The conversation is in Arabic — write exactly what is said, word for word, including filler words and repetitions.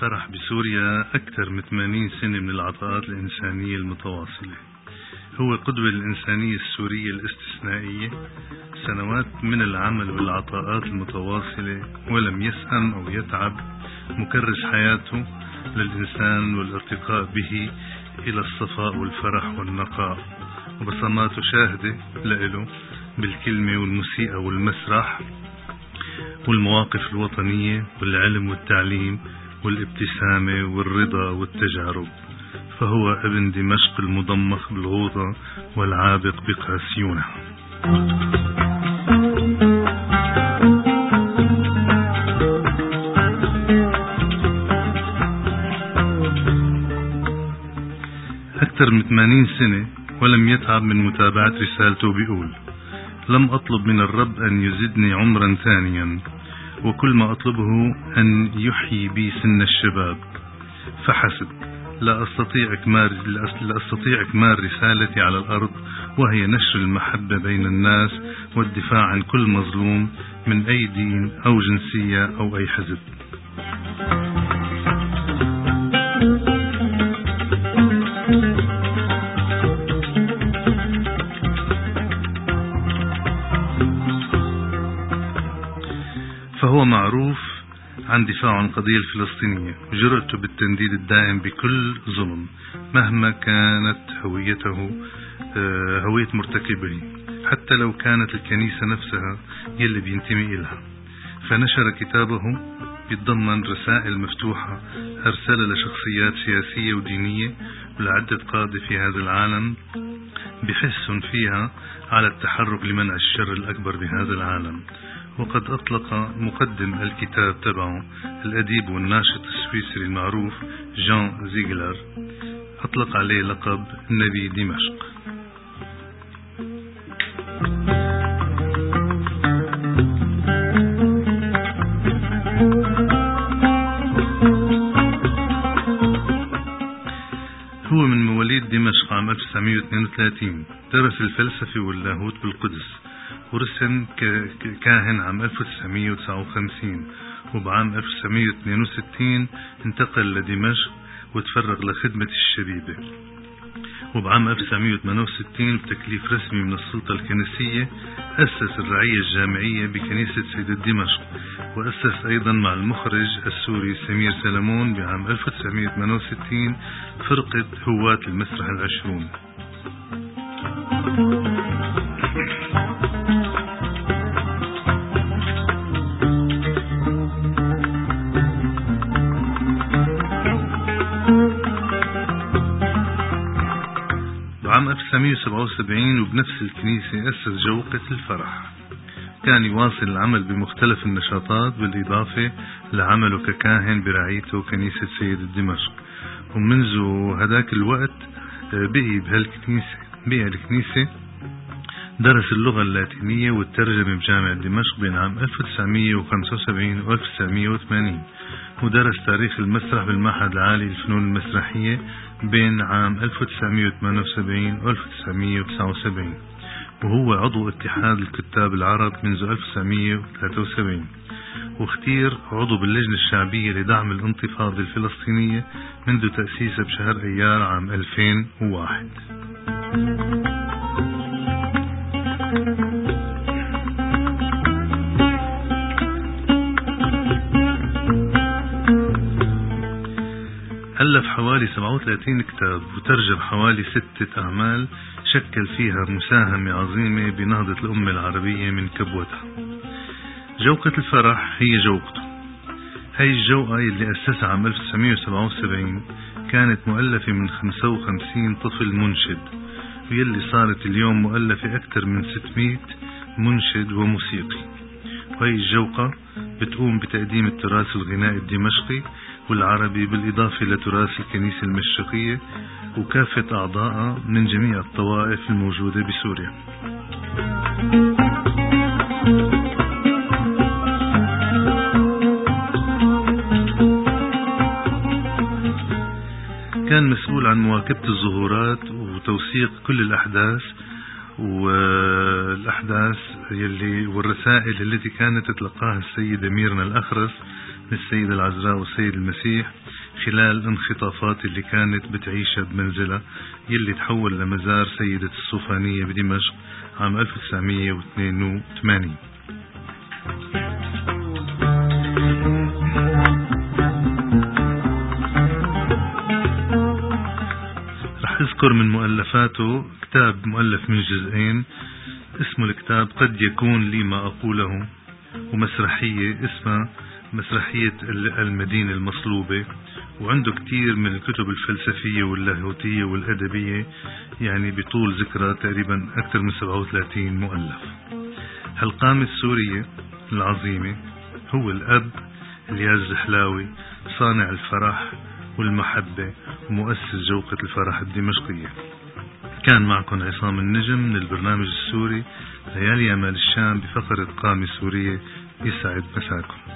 الفرح بسوريا أكثر من ثمانين سنة من العطاءات الإنسانية المتواصلة. هو قدوة الإنسانية السورية الاستثنائية، سنوات من العمل والعطاءات المتواصلة، ولم يسأم أو يتعب، مكرس حياته للإنسان والارتقاء به إلى الصفاء والفرح والنقاء، وبصماته شاهدة له بالكلمة والموسيقى والمسرح والمواقف الوطنية والعلم والتعليم والابتسامة والرضا والتجارب. فهو ابن دمشق المضمخ بالغوطة والعابق بقاسيونه. أكثر من ثمانين سنة ولم يتعب من متابعة رسالته. بيقول: لم أطلب من الرب أن يزدني عمرا ثانيا، وكل ما أطلبه أن يحيي بي سن الشباب فحسب. لا أستطيع إكمال, لا أستطيع إكمال رسالتي على الأرض، وهي نشر المحبة بين الناس والدفاع عن كل مظلوم من أي دين أو جنسية أو أي حزب. فهو معروف عن دفاعه عن القضية الفلسطينية وجرأته بالتنديد الدائم بكل ظلم مهما كانت هويته هوية مرتكبه، حتى لو كانت الكنيسة نفسها يلي بينتمي إلها. فنشر كتابه بيتضمن رسائل مفتوحة أرسلها لشخصيات سياسية ودينية ولعدة قادة في هذا العالم، بحث فيها على التحرك لمنع الشر الأكبر بهذا العالم. وقد أطلق مقدم الكتاب تبعه الأديب والناشط السويسري المعروف جان زيغلر، أطلق عليه لقب نبي دمشق. هو من مواليد دمشق عام ألف وتسعمائة واثنين وثلاثين، درس الفلسفة واللاهوت بالقدس، ورسم كاهن عام ألف وتسعمائة وتسعة وخمسين، وبعام ألف وتسعمائة واثنين وستين انتقل لدمشق وتفرغ لخدمة الشبيبة. وبعام ألف وتسعمائة وثمانية وستين بتكليف رسمي من السلطة الكنسية أسس الرعية الجامعية بكنيسة سيدة دمشق، وأسس أيضا مع المخرج السوري سمير سلمون بعام ألف وتسعمائة وثمانية وستين فرقة هواة المسرح العشرون. عام ألف وتسعمائة وسبعة وسبعين وبنفس الكنيسة أسس جوقة الفرح. كان يواصل العمل بمختلف النشاطات بالإضافة لعمله ككاهن برعايته كنيسة سيدة دمشق. ومنذ هذاك الوقت بقي بهالكنيسة بقي الكنيسة درس اللغة اللاتينية والترجمة بجامعة دمشق بين عام ألف وتسعمائة وخمسة وسبعين و ألف وتسعمائة وثمانين، ودرس تاريخ المسرح بالمعهد العالي للفنون المسرحية بين عام ألف وتسعمائة وثمانية وسبعين و ألف وتسعمائة وتسعة وسبعين، وهو عضو اتحاد الكتاب العرب منذ ألف وتسعمائة وثلاثة وسبعين، واختير عضو باللجنة الشعبية لدعم الانتفاضة الفلسطينية منذ تأسيسها بشهر أيار عام ألفين وواحد. ألف حوالي سبعة وثلاثين كتاب وترجم حوالي ستة أعمال شكل فيها مساهمة عظيمة بنهضة الأمة العربية من كبوتها. جوقة الفرح هي جوقته. هاي الجوقة اللي أسسها عام ألف وتسعمائة وسبعة وسبعين كانت مؤلفة من خمسة وخمسين طفل منشد، واللي صارت اليوم مؤلفة أكثر من ستمائة منشد وموسيقي. وهي الجوقة بتقوم بتقديم التراث الغنائي الدمشقي والعربي بالإضافة لتراث الكنيسة المشرقية وكافة أعضائها من جميع الطوائف الموجودة بسوريا. كان مسؤول عن مواكبة الظهورات وتوثيق كل الأحداث والأحداث يلي والرسائل التي كانت تتلقاها السيدة ميرنا الأخرس للسيدة العذراء والسيد المسيح خلال الانخطافات اللي كانت بتعيشها بمنزلها، يلي تحول لمزار سيدة الصوفانية بدمشق عام ألف وتسعمية واثنين وثمانين. رح أذكر من مؤلفاته كتاب مؤلف من جزئين اسمه الكتاب قد يكون لي ما أقوله، ومسرحية اسمها مسرحية المدينة المصلوبة، وعنده كتير من الكتب الفلسفية واللاهوتية والأدبية، يعني بطول ذكرى تقريبا أكثر من سبعة وثلاثين مؤلف. هالقامة السورية العظيمة هو الأب الياز الزحلاوي، صانع الفرح والمحبة ومؤسس جوقة الفرح الدمشقية. كان معكم عصام النجم من البرنامج السوري ليالي أمال الشام بفقرة قامة سورية. يسعد مساكم.